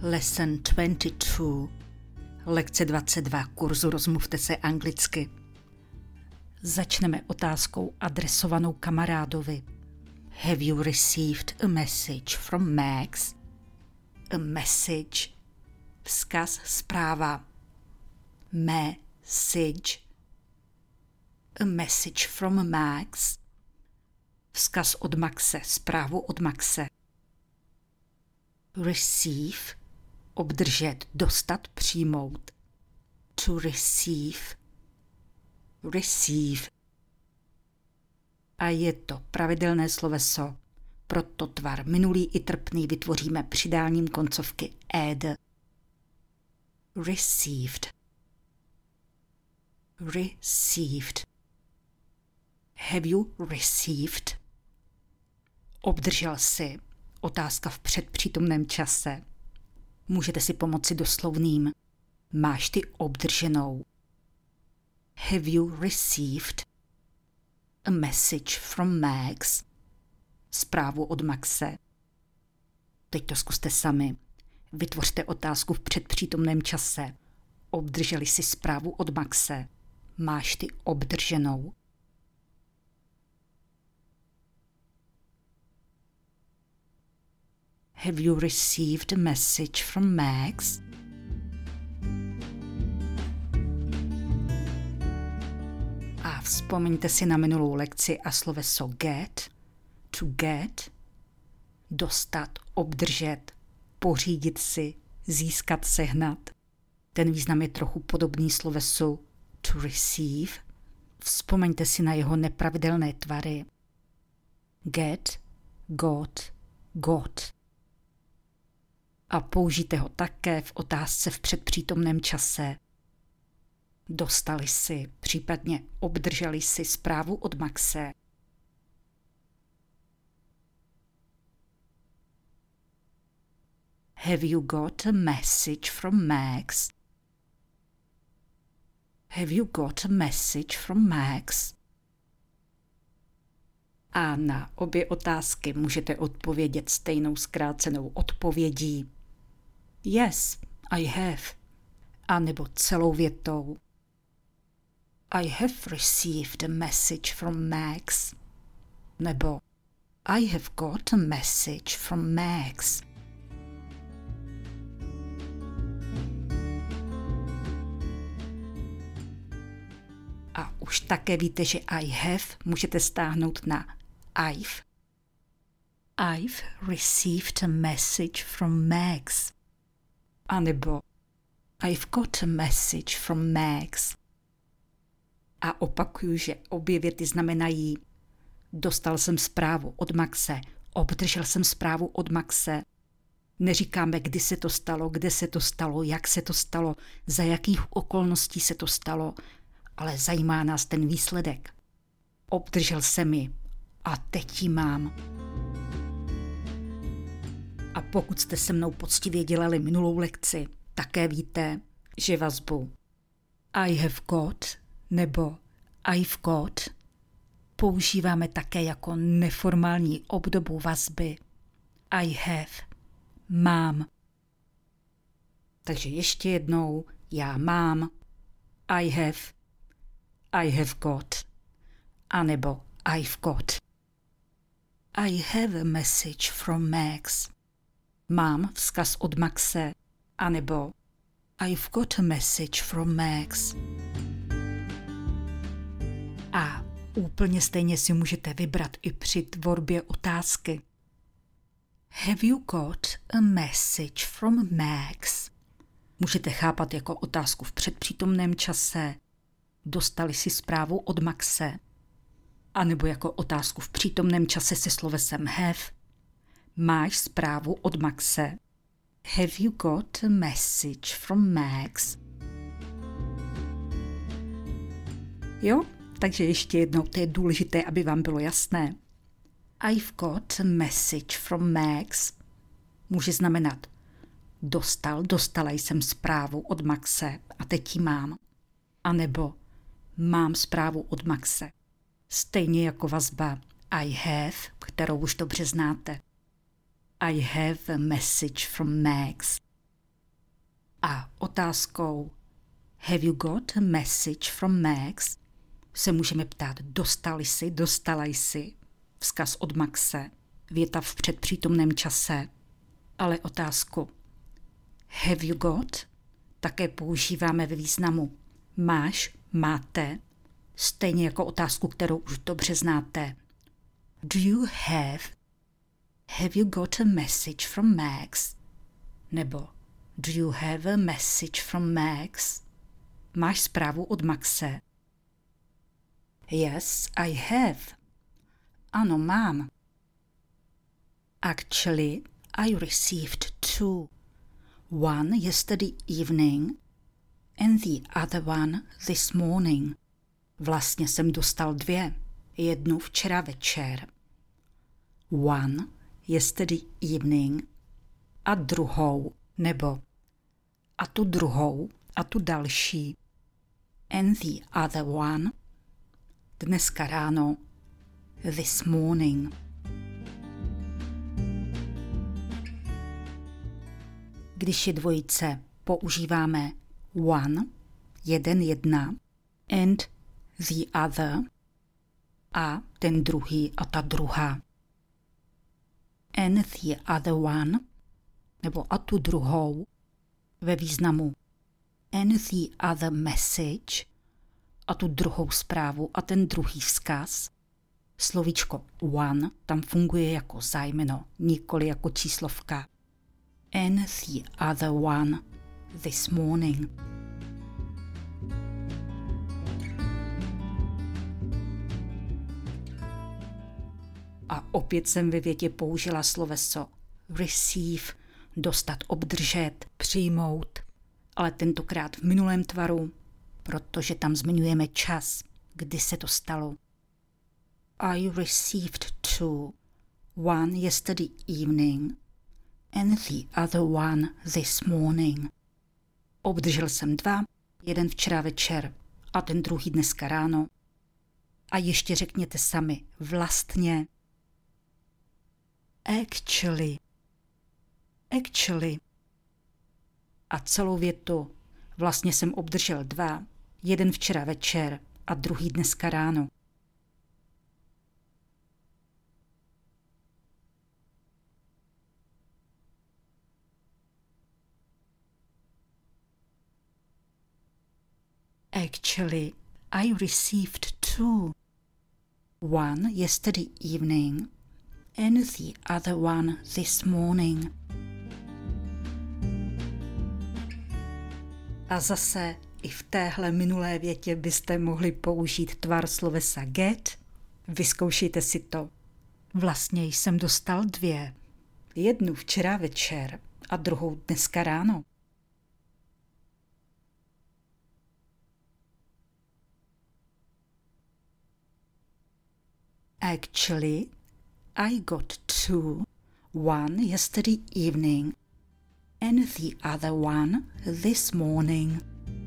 Lesson 22, lekce 22 kurzu Rozmluvte se anglicky. Začneme otázkou adresovanou kamarádovi. Have you received a message from Max? A message, vzkaz, zpráva. Message. A message from Max. Vzkaz od Maxe, zprávu od Maxe. Receive, obdržet, dostat, přijmout. To receive. Receive. A je to pravidelné sloveso. Proto tvar minulý i trpný vytvoříme přidáním koncovky ed. Received. Received. Have you received? Obdržel jsi. Otázka v předpřítomném čase. Můžete si pomoci doslovným. Máš ty obdrženou. Have you received a message from Max? Zprávu od Maxe. Teď to zkuste sami. Vytvořte otázku v předpřítomném čase. Obdrželi si zprávu od Maxe. Máš ty obdrženou. Have you received a message from Max? A vzpomeňte si na minulou lekci a sloveso get, to get, dostat, obdržet, pořídit si, získat, sehnat. Ten význam je trochu podobný slovesu to receive. Vzpomeňte si na jeho nepravidelné tvary. Get, got, got. A použijte ho také v otázce v předpřítomném čase. Dostali si, případně obdrželi si zprávu od Maxe. Have you got a message from Max? Have you got a message from Max? A na obě otázky můžete odpovědět stejnou zkrácenou odpovědí. Yes, I have. A nebo celou větou. I have received a message from Max. Nebo I have got a message from Max. A už také víte, že I have můžete stáhnout na I've. I've received a message from Max. A nebo I've got a message from Max. A opakuju, že obě věty znamenají dostal jsem zprávu od Maxe, obdržel jsem zprávu od Maxe. Neříkáme, kdy se to stalo, kde se to stalo, jak se to stalo, za jakých okolností se to stalo, ale zajímá nás ten výsledek. Obdržel jsem ji a teď ji mám. A pokud jste se mnou poctivě dělali minulou lekci, také víte, že vazbu I have got nebo I've got používáme také jako neformální obdobu vazby I have, mám. Takže ještě jednou, já mám, I have got, anebo I've got. I have a message from Max. Mám vzkaz od Maxe, anebo I've got a message from Max. A úplně stejně si můžete vybrat i při tvorbě otázky. Have you got a message from Max? Můžete chápat jako otázku v předpřítomném čase, dostali si zprávu od Maxe, anebo jako otázku v přítomném čase se slovesem have. Máš zprávu od Maxe? Have you got a message from Max? Jo, takže ještě jednou, to je důležité, aby vám bylo jasné. I've got a message from Max může znamenat dostala jsem zprávu od Maxe a teď ji mám. A nebo mám zprávu od Maxe. Stejně jako vazba I have, kterou už dobře znáte. I have a message from Max. A otázkou Have you got a message from Max se můžeme ptát dostala jsi, vzkaz od Maxe, věta v předpřítomném čase, ale otázku Have you got také používáme ve významu máš, máte, stejně jako otázku, kterou už dobře znáte. Do you have you got a message from Max? Nebo do you have a message from Max? Máš zprávu od Maxe? Yes, I have. Ano, mám. Actually, I received 2. One yesterday evening and the other one this morning. Vlastně jsem dostal 2. Jednu včera večer. One yesterday evening a druhou, nebo a tu druhou a tu další. And the other one dneska ráno, this morning. Když je dvojice, používáme one, jedna, and the other, a ten druhý a ta druhá. And the other one, nebo a tu druhou, ve významu and the other message, a tu druhou zprávu a ten druhý vzkaz. Slovíčko one tam funguje jako zájmeno, nikoli jako číslovka. And the other one this morning. A opět jsem ve větě použila sloveso receive, dostat, obdržet, přijmout, ale tentokrát v minulém tvaru, protože tam zmiňujeme čas, kdy se to stalo. I received 2, one yesterday evening and the other one this morning. Obdržel jsem 2, jeden včera večer a ten druhý dneska ráno. A ještě řekněte sami, vlastně. Actually. A celou větu vlastně jsem obdržel 2, jeden včera večer a druhý dneska ráno. Actually, I received 2. One yesterday evening and the other one this morning. A zase i v téhle minulé větě byste mohli použít tvar slovesa get. Vyzkoušejte si to. Vlastně jsem dostal 2. Jednu včera večer a druhou dneska ráno. Actually, I got 2, one yesterday evening and the other one this morning.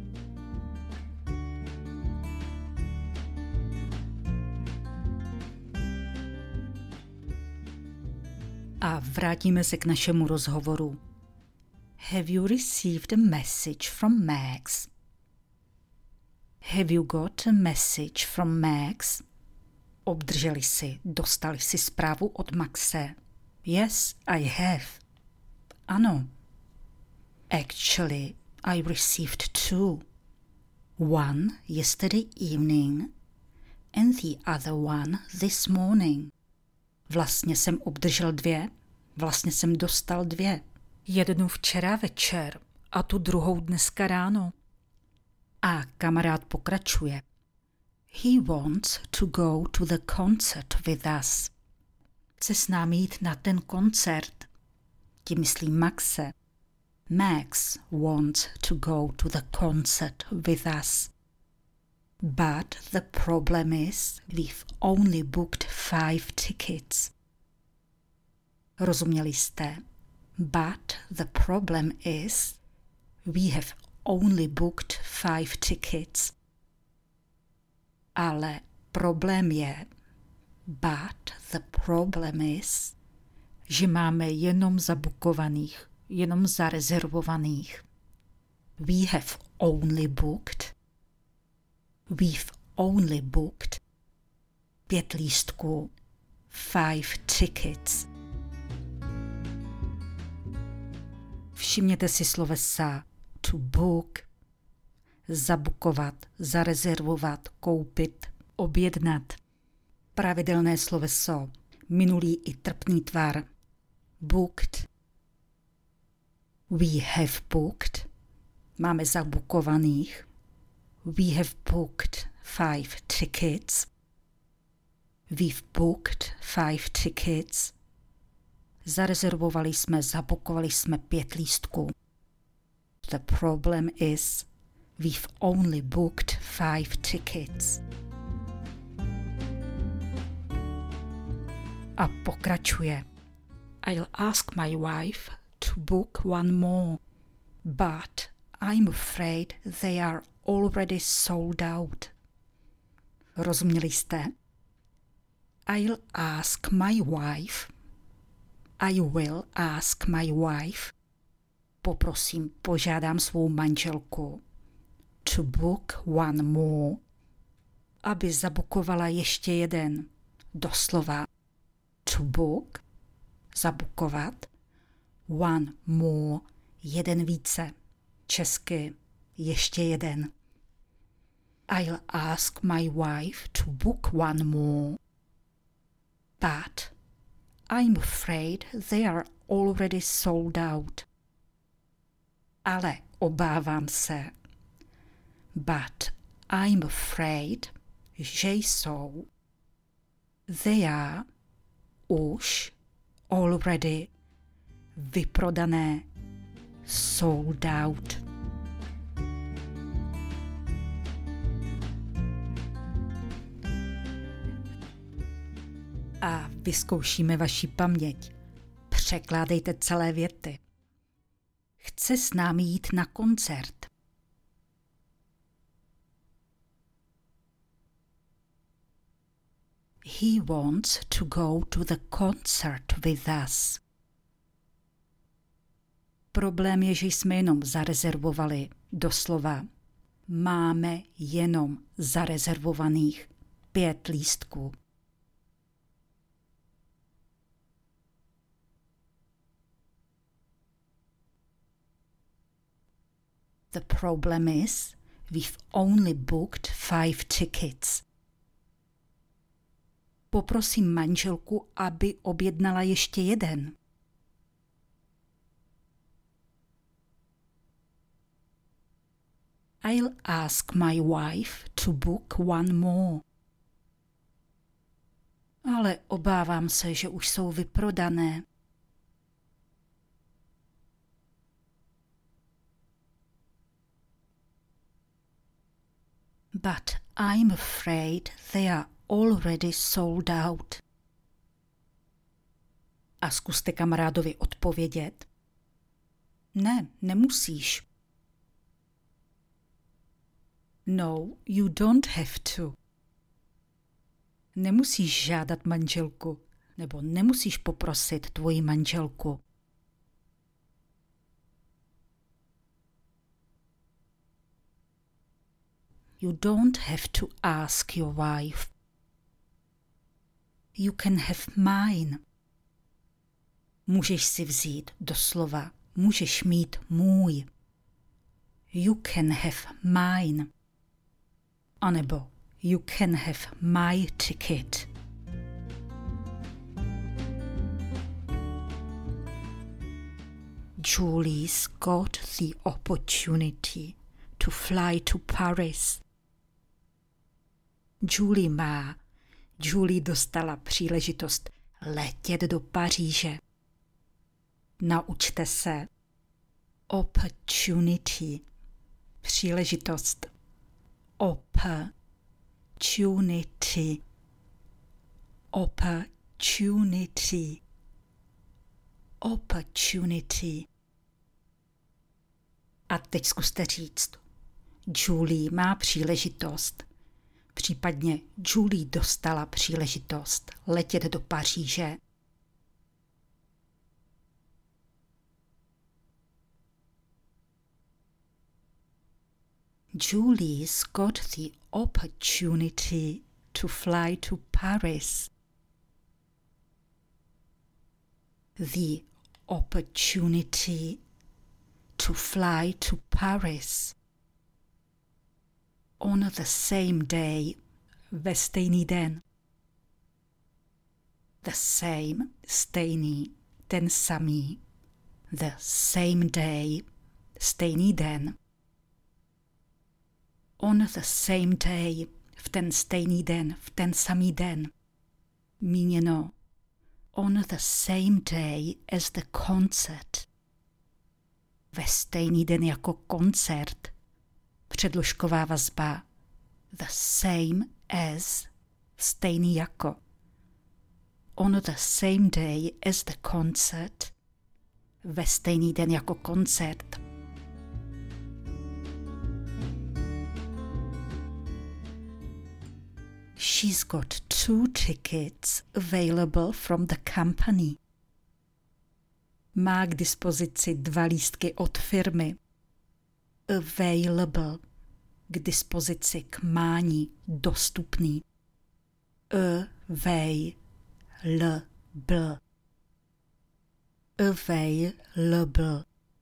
A vrátíme se k našemu rozhovoru. Have you received a message from Max? Have you got a message from Max? Obdrželi si, dostali si zprávu od Maxe. Yes, I have. Ano. Actually, I received 2. One yesterday evening and the other one this morning. Vlastně jsem obdržel 2, vlastně jsem dostal 2. Jednu včera večer a tu druhou dneska ráno. A kamarád pokračuje. He wants to go to the concert with us. Chce s námi jít na ten koncert. Tím myslím Maxe. Max wants to go to the concert with us. But the problem is we've only booked 5 tickets. Rozuměli jste? But the problem is we have only booked 5 tickets. Ale problém je, but the problem is, že máme jenom zabukovaných, jenom zarezervovaných. We have only booked. We've only booked. 5 lístků. 5 tickets. Všimněte si slovesa to book, zabukovat, zarezervovat, koupit, objednat. Pravidelné sloveso, minulý i trpný tvar. Booked. We have booked. Máme zabukovaných. We have booked 5 tickets. We've booked 5 tickets. Zarezervovali jsme, zabukovali jsme 5 lístků. The problem is, we've only booked 5 tickets. A pokračuje. I'll ask my wife to book one more, but I'm afraid they are already sold out. Rozuměli jste? I'll ask my wife. I will ask my wife. Poprosím, požádám svou manželku. To book one more. Aby zabukovala ještě jeden. Doslova. To book. Zabukovat. One more. Jeden více. Česky. Ještě jeden. I'll ask my wife to book one more. But I'm afraid they are already sold out. Ale obávám se. But I'm afraid, že jsou. They are už already vyprodané, sold out. A vyzkoušíme vaši paměť. Překládejte celé věty. Chce s námi jít na koncert. He wants to go to the concert with us. Problém je, že jsme jenom zarezervovali. Doslova. Máme jenom zarezervovaných 5 lístků. The problem is, we've only booked 5 tickets. Poprosím manželku, aby objednala ještě jeden. I'll ask my wife to book one more. Ale obávám se, že už jsou vyprodané. But I'm afraid they are already sold out. A zkuste kamarádovi odpovědět. Ne, nemusíš. No, you don't have to. Nemusíš žádat manželku, nebo nemusíš poprosit tvoji manželku. You don't have to ask your wife. You can have mine. Můžeš si vzít, doslova, můžeš mít můj. You can have mine. A nebo you can have my ticket. Julie's got the opportunity to fly to Paris. Julie dostala příležitost letět do Paříže. Naučte se. Opportunity. Příležitost. Opportunity. Opportunity. Opportunity. A teď zkuste říct. Julie má příležitost. Případně Julie dostala příležitost letět do Paříže. Julie's got the opportunity to fly to Paris. The opportunity to fly to Paris. On the same day, ve stejný den. The same, stejný, ten samý. The same day, stejný den. On the same day, v ten stejný den, v ten samý den. Míněno on the same day as the concert. Ve stejný den jako koncert. Předložková vazba. The same as, stejný jako. On the same day as the concert. Ve stejný den jako koncert. She's got 2 tickets available from the company. Má k dispozici 2 lístky od firmy. Available, k dispozici, k mání, dostupný. Available. Available.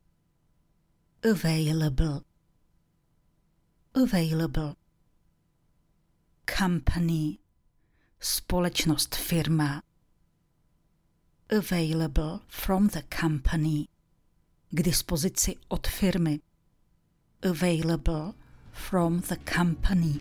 Available. Available. Company, společnost, firma. Available from the company, k dispozici od firmy. Available from the company.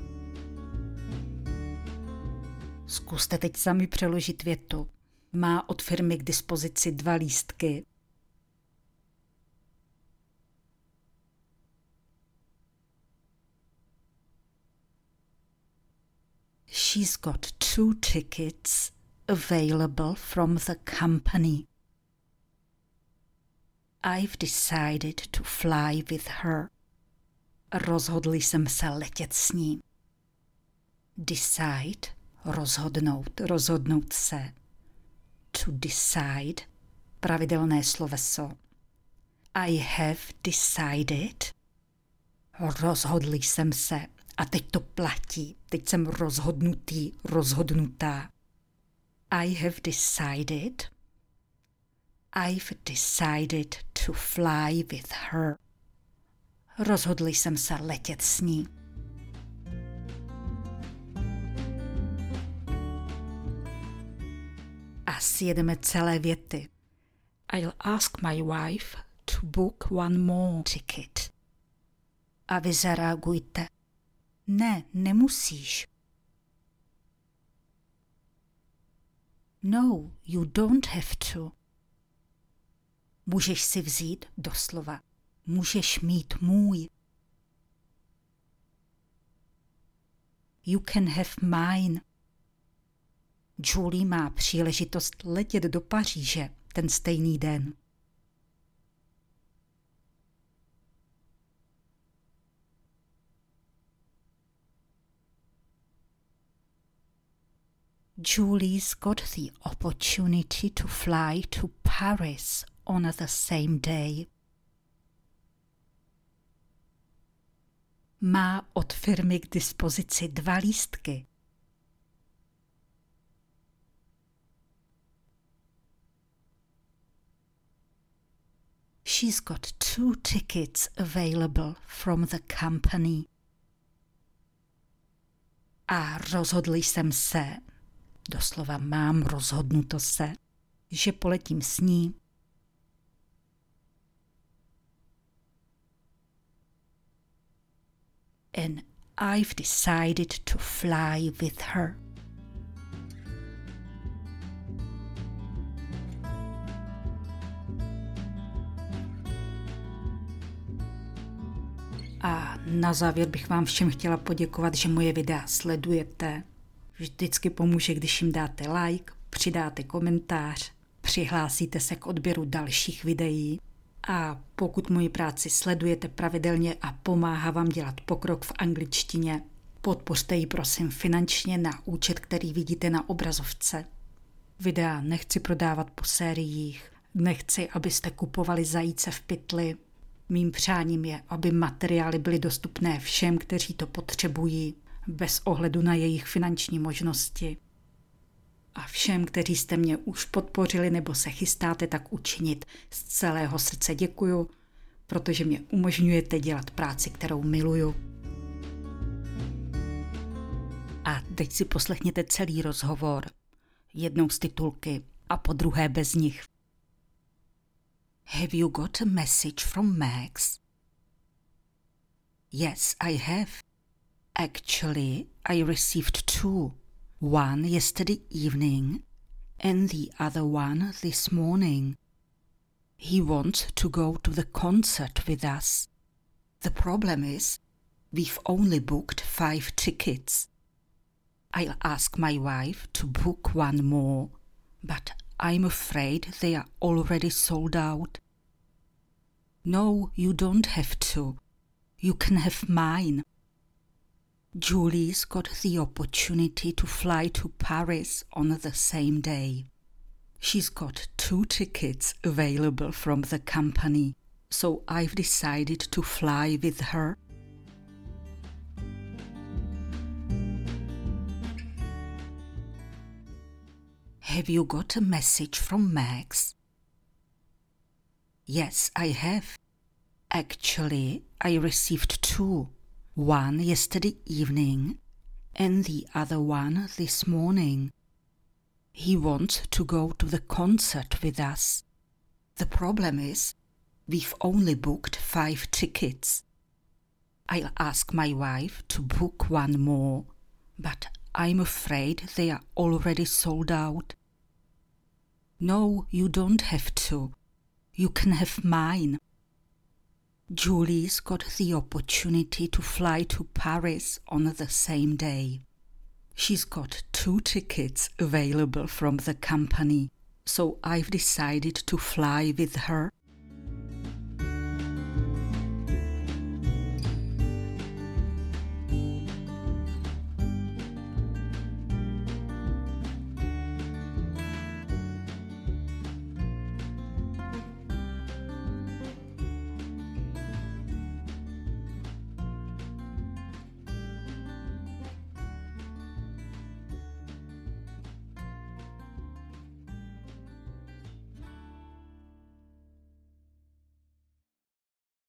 Zkuste teď sami přeložit větu. Má od firmy k dispozici 2 lístky. She's got 2 tickets available from the company. I've decided to fly with her. Rozhodl jsem se letět s ní. Decide, rozhodnout, rozhodnout se. To decide, pravidelné sloveso. I have decided. Rozhodl jsem se. A teď to platí. Teď jsem rozhodnutý, rozhodnutá. I have decided. I've decided to fly with her. Rozhodl jsem se letět s ní. A sjedeme celé věty. I'll ask my wife to book 1 more ticket. A vy zareagujte. Ne, nemusíš. No, you don't have to. Můžeš si vzít, doslova. Můžeš mít můj. You can have mine. Julie má příležitost letět do Paříže ten stejný den. Julie's got the opportunity to fly to Paris on the same day. Má od firmy k dispozici 2 lístky. She's got 2 tickets available from the company. A rozhodl jsem se, doslova mám rozhodnuto se, že poletím s ní. And I've decided to fly with her. A na závěr bych vám všem chtěla poděkovat, že moje videa sledujete. Vždycky pomůže, když jim dáte like, přidáte komentář, přihlásíte se k odběru dalších videí a pokud moji práci sledujete pravidelně a pomáhá vám dělat pokrok v angličtině, podpořte ji prosím finančně na účet, který vidíte na obrazovce. Videa nechci prodávat po sériích, nechci, abyste kupovali zajíce v pytli. Mým přáním je, aby materiály byly dostupné všem, kteří to potřebují, bez ohledu na jejich finanční možnosti. A všem, kteří jste mě už podpořili nebo se chystáte tak učinit, z celého srdce děkuju, protože mě umožňujete dělat práci, kterou miluju. A teď si poslechněte celý rozhovor, jednou z titulky a po druhé bez nich. Have you got a message from Max? Yes, I have. Actually, I received two. One yesterday evening and the other one this morning. He wants to go to the concert with us. The problem is, we've only booked 5 tickets. I'll ask my wife to book one more, but I'm afraid they are already sold out. No, you don't have to. You can have mine. Julie's got the opportunity to fly to Paris on the same day. She's got 2 tickets available from the company, so I've decided to fly with her. Have you got a message from Max? Yes, I have. Actually, I received 2. One yesterday evening and the other one this morning. He wants to go to the concert with us. The problem is, we've only booked 5 tickets. I'll ask my wife to book one more, but I'm afraid they are already sold out. No, you don't have to. You can have mine. Julie's got the opportunity to fly to Paris on the same day. She's got 2 tickets available from the company, so I've decided to fly with her.